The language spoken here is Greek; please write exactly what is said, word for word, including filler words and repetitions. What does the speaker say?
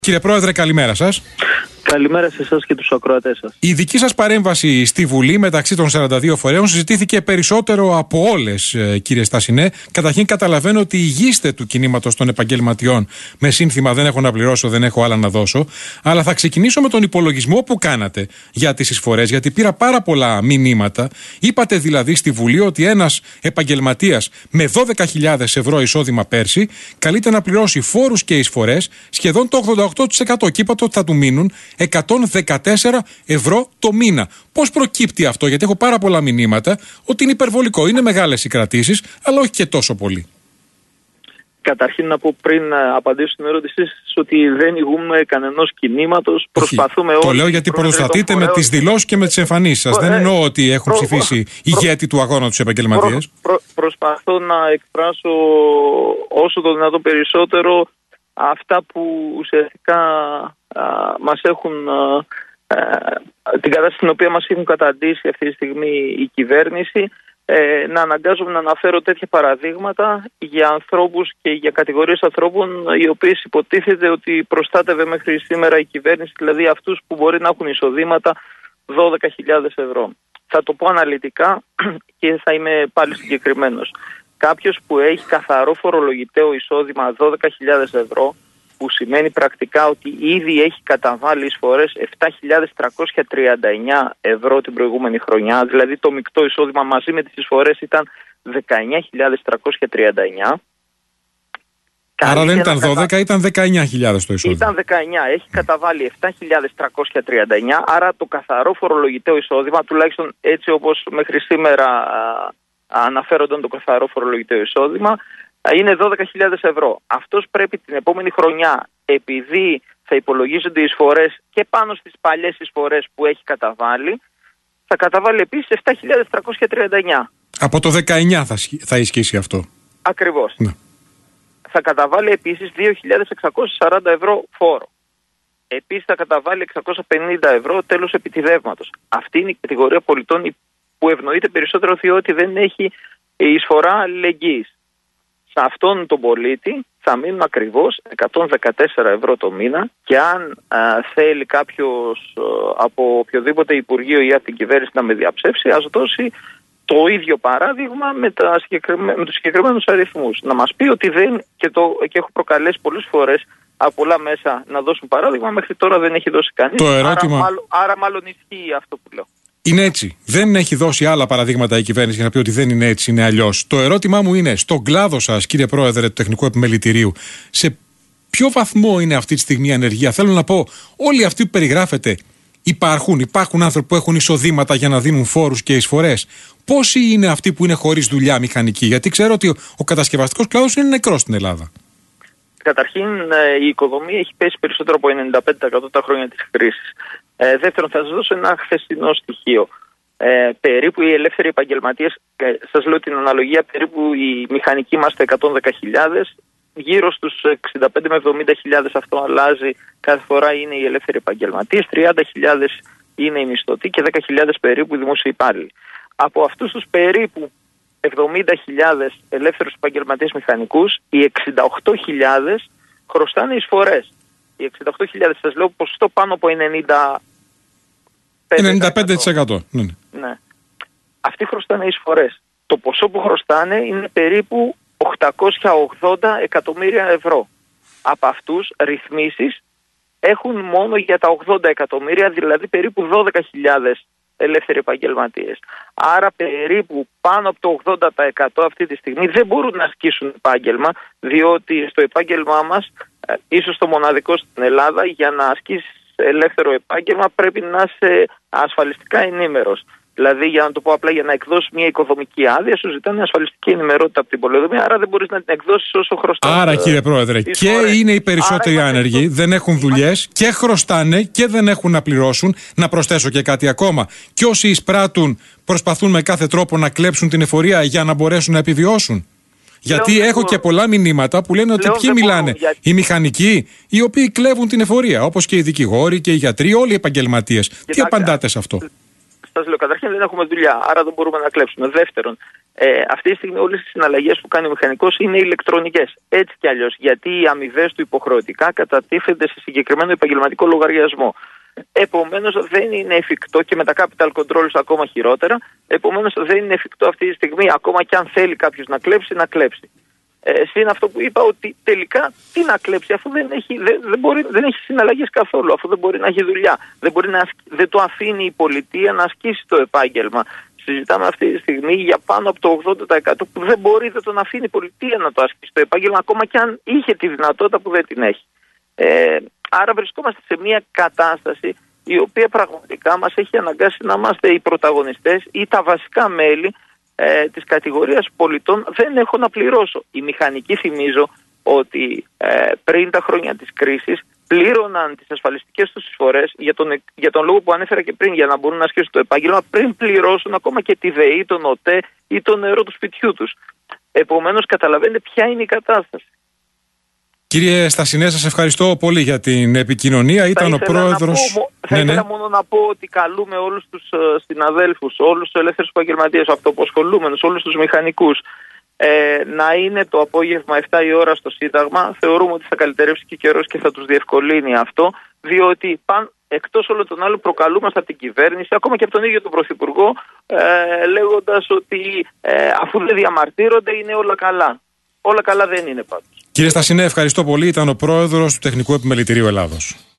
Κύριε Πρόεδρε, καλημέρα σας. Καλημέρα σε εσάς και τους ακροατές σας. Η δική σας παρέμβαση στη Βουλή μεταξύ των σαράντα δύο φορέων συζητήθηκε περισσότερο από όλες, κύριε Στασινέ. Καταρχήν, καταλαβαίνω ότι ηγείστε του κινήματος των επαγγελματιών με σύνθημα «Δεν έχω να πληρώσω, δεν έχω άλλα να δώσω». Αλλά θα ξεκινήσω με τον υπολογισμό που κάνατε για τις εισφορές, γιατί πήρα πάρα πολλά μηνύματα. Είπατε δηλαδή στη Βουλή ότι ένας επαγγελματίας με δώδεκα χιλιάδες ευρώ εισόδημα πέρσι καλείται να πληρώσει φόρους και εισφορές σχεδόν το ογδόντα οκτώ τοις εκατό. Και είπατε ότι θα του μείνουν εκατόν δεκατέσσερα ευρώ το μήνα. Πώς προκύπτει αυτό? Γιατί έχω πάρα πολλά μηνύματα ότι είναι υπερβολικό. Είναι μεγάλες οι κρατήσεις, αλλά όχι και τόσο πολύ. Καταρχήν να πω πριν απαντήσω στην ερώτησή σας ότι δεν ηγούμε κανενός κινήματος. Προσπαθούμε όλοι. Το λέω γιατί προστατείτε με τις δηλώσεις και με τις εμφανίσεις σας. Δεν εννοώ ότι έχουν προ, ψηφίσει προ, ηγέτη του αγώνα τους επαγγελματίες. Προ, προ, προσπαθώ να εκφράσω όσο το δυνατόν περισσότερο αυτά που ουσιαστικά α, μας έχουν α, α, την κατάσταση στην οποία μας έχουν καταντήσει αυτή τη στιγμή η κυβέρνηση. Ε, να αναγκάζομαι να αναφέρω τέτοια παραδείγματα για ανθρώπους και για κατηγορίες ανθρώπων οι οποίες υποτίθεται ότι προστάτευε μέχρι σήμερα η κυβέρνηση, δηλαδή αυτούς που μπορεί να έχουν εισοδήματα δώδεκα χιλιάδες ευρώ. Θα το πω αναλυτικά και θα είμαι πάλι συγκεκριμένος. Κάποιος που έχει καθαρό φορολογητέο εισόδημα δώδεκα χιλιάδες ευρώ, που σημαίνει πρακτικά ότι ήδη έχει καταβάλει εισφορές επτά χιλιάδες τριακόσια τριάντα εννέα ευρώ την προηγούμενη χρονιά, δηλαδή το μεικτό εισόδημα μαζί με τις εισφορές ήταν δεκαεννέα χιλιάδες τριακόσια τριάντα εννέα. Άρα δεν ήταν δώδεκα, κατα... ήταν δεκαεννέα χιλιάδες το εισόδημα. Ήταν δεκαεννέα, έχει καταβάλει επτά χιλιάδες τριακόσια τριάντα εννέα, άρα το καθαρό φορολογητέο εισόδημα, τουλάχιστον έτσι όπως μέχρι σήμερα α, αναφέρονταν το καθαρό φορολογητέο εισόδημα, είναι δώδεκα χιλιάδες ευρώ. Αυτός πρέπει την επόμενη χρονιά, επειδή θα υπολογίζονται οι εισφορές και πάνω στις παλιές εισφορές που έχει καταβάλει, θα καταβάλει επίσης επτά χιλιάδες τριακόσια τριάντα εννέα. Από το δεκαεννέα θα, θα ισχύσει αυτό. Ακριβώς. Ναι. Θα καταβάλει επίσης δύο χιλιάδες εξακόσια σαράντα ευρώ φόρο. Επίσης θα καταβάλει εξακόσια πενήντα ευρώ τέλος επιτιδεύματος. Αυτή είναι η κατηγορία πολιτών που ευνοείται περισσότερο διότι δεν έχει εισφορά αλληλεγγύης. Σε αυτόν τον πολίτη θα μείνουν ακριβώς εκατόν δεκατέσσερα ευρώ το μήνα και αν α, θέλει κάποιος α, από οποιοδήποτε υπουργείο ή από την κυβέρνηση να με διαψεύσει, ας δώσει το ίδιο παράδειγμα με, τα συγκεκριμέ... με τους συγκεκριμένους αριθμούς. Να μας πει ότι δεν, και, το... και έχω προκαλέσει πολλές φορές από πολλά μέσα να δώσουν παράδειγμα, μέχρι τώρα δεν έχει δώσει κανείς. Το ερώτημα... άρα, μάλλον, άρα μάλλον ισχύει αυτό που λέω. Είναι έτσι. Δεν έχει δώσει άλλα παραδείγματα η κυβέρνηση για να πει ότι δεν είναι έτσι, είναι αλλιώς. Το ερώτημά μου είναι, στον κλάδο σας, κύριε Πρόεδρε του Τεχνικού Επιμελητηρίου, σε ποιο βαθμό είναι αυτή τη στιγμή η ανεργία? Θέλω να πω, όλοι αυτοί που περιγράφετε υπάρχουν, υπάρχουν άνθρωποι που έχουν εισοδήματα για να δίνουν φόρους και εισφορές. Πόσοι είναι αυτοί που είναι χωρίς δουλειά μηχανική? Γιατί ξέρω ότι ο κατασκευαστικός κλάδος είναι νεκρός στην Ελλάδα. Καταρχήν, η οικοδομή έχει πέσει περισσότερο από ενενήντα πέντε τοις εκατό τα χρόνια της κρίσης. Ε, δεύτερον, θα σας δώσω ένα χθεσινό στοιχείο. Ε, περίπου οι ελεύθεροι επαγγελματίες, ε, σας λέω την αναλογία, περίπου οι μηχανικοί είμαστε εκατόν δέκα χιλιάδες, γύρω στους εξήντα πέντε με εβδομήντα χιλιάδες, αυτό αλλάζει κάθε φορά, είναι οι ελεύθεροι επαγγελματίες, τριάντα χιλιάδες είναι οι μισθωτοί και δέκα χιλιάδες περίπου οι δημόσιοι υπάλληλοι. Από αυτούς τους περίπου εβδομήντα χιλιάδες ελεύθερους επαγγελματίες μηχανικούς, οι εξήντα οκτώ χιλιάδες χρωστάνε εισφορές. Οι εξήντα οκτώ χιλιάδες, σας λέω ποσοστό πάνω από ενενήντα πέντε τοις εκατό. Ναι. Ναι. Αυτοί χρωστάνε εισφορές. Το ποσό που χρωστάνε είναι περίπου οκτακόσια ογδόντα εκατομμύρια ευρώ. Από αυτούς ρυθμίσεις έχουν μόνο για τα ογδόντα εκατομμύρια, δηλαδή περίπου δώδεκα χιλιάδες ελεύθεροι επαγγελματίες. Άρα περίπου πάνω από το ογδόντα τοις εκατό αυτή τη στιγμή δεν μπορούν να ασκήσουν επάγγελμα, διότι στο επάγγελμά μας, ε, ίσως το μοναδικό στην Ελλάδα, για να ασκήσεις ελεύθερο επάγγελμα πρέπει να είσαι ασφαλιστικά ενήμερος. Δηλαδή, για να το πω απλά, για να εκδώσεις μια οικοδομική άδεια, σου ζητάνε ασφαλιστική ενημερότητα από την πολεοδομία, άρα δεν μπορείς να την εκδώσεις όσο χρωστάς. Άρα, κύριε Πρόεδρε, και είναι οι περισσότεροι άρα, άνεργοι, το... δεν έχουν δουλειές και χρωστάνε και δεν έχουν να πληρώσουν. Να προσθέσω και κάτι ακόμα. Και όσοι εισπράττουν, προσπαθούν με κάθε τρόπο να κλέψουν την εφορία για να μπορέσουν να επιβιώσουν. Γιατί λέω, έχω μπορώ. και πολλά μηνύματα που λένε ότι λέω, ποιοι μιλάνε, μπορώ, γιατί... οι μηχανικοί, οι οποίοι κλέβουν την εφορία, όπως και οι δικηγόροι και οι γιατροί, όλοι οι επαγγελματίες. Τι απαντάτε σε αυτό? σας λέω, καταρχήν δεν έχουμε δουλειά, άρα δεν μπορούμε να κλέψουμε. Δεύτερον, ε, αυτή τη στιγμή όλες οι συναλλαγές που κάνει ο μηχανικός είναι ηλεκτρονικές. Έτσι κι αλλιώς, γιατί οι αμοιβές του υποχρεωτικά κατατίθενται σε συγκεκριμένο επαγγελματικό λογαριασμό. Επομένως δεν είναι εφικτό, και με τα capital controls ακόμα χειρότερα, επομένως δεν είναι εφικτό αυτή τη στιγμή, ακόμα και αν θέλει κάποιος να κλέψει, να κλέψει. Ε, συν αυτό που είπα, ότι τελικά τι να κλέψει, αφού δεν έχει, δεν, δεν μπορεί, δεν έχει συναλλαγές καθόλου, αφού δεν μπορεί να έχει δουλειά, δεν, μπορεί να, δεν το αφήνει η πολιτεία να ασκήσει το επάγγελμα. Συζητάμε αυτή τη στιγμή για πάνω από το ογδόντα τοις εκατό που δεν μπορεί, δεν τον αφήνει η πολιτεία να το ασκήσει το επάγγελμα, ακόμα και αν είχε τη δυνατότητα που δεν την έχει. Ε, άρα βρισκόμαστε σε μια κατάσταση η οποία πραγματικά μας έχει αναγκάσει να είμαστε οι πρωταγωνιστές ή τα βασικά μέλη ε, της κατηγορίας πολιτών δεν έχω να πληρώσω. Οι μηχανικοί, θυμίζω ότι ε, πριν τα χρόνια της κρίσης πλήρωναν τις ασφαλιστικές τους εισφορές για τον, για τον λόγο που ανέφερα και πριν, για να μπορούν να ασκήσουν το επάγγελμα, πριν πληρώσουν ακόμα και τη ΔΕΗ, τον ΟΤΕ ή το νερό του σπιτιού τους. Επομένως καταλαβαίνετε ποια είναι η κατάσταση. Κύριε Στασινέ, σας ευχαριστώ πολύ για την επικοινωνία. Ήταν ο πρόεδρος. Πω, θα ναι, ήθελα ναι. μόνο να πω ότι καλούμε όλους τους uh, συναδέλφους, όλους τους ελεύθερους επαγγελματίες, αυτοαποσχολούμενους, όλους τους μηχανικούς, ε, να είναι το απόγευμα επτά η ώρα στο Σύνταγμα. Θεωρούμε ότι θα καλυτερεύσει και καιρός και θα τους διευκολύνει αυτό, διότι παν, εκτός όλων των άλλων προκαλούμαστε από την κυβέρνηση, ακόμα και από τον ίδιο τον Πρωθυπουργό, ε, λέγοντας ότι ε, αφού δεν διαμαρτύρονται είναι όλα καλά. Όλα καλά δεν είναι πάντως. Κύριε Στασινέ, ευχαριστώ πολύ. Ήταν ο πρόεδρος του Τεχνικού Επιμελητηρίου Ελλάδος.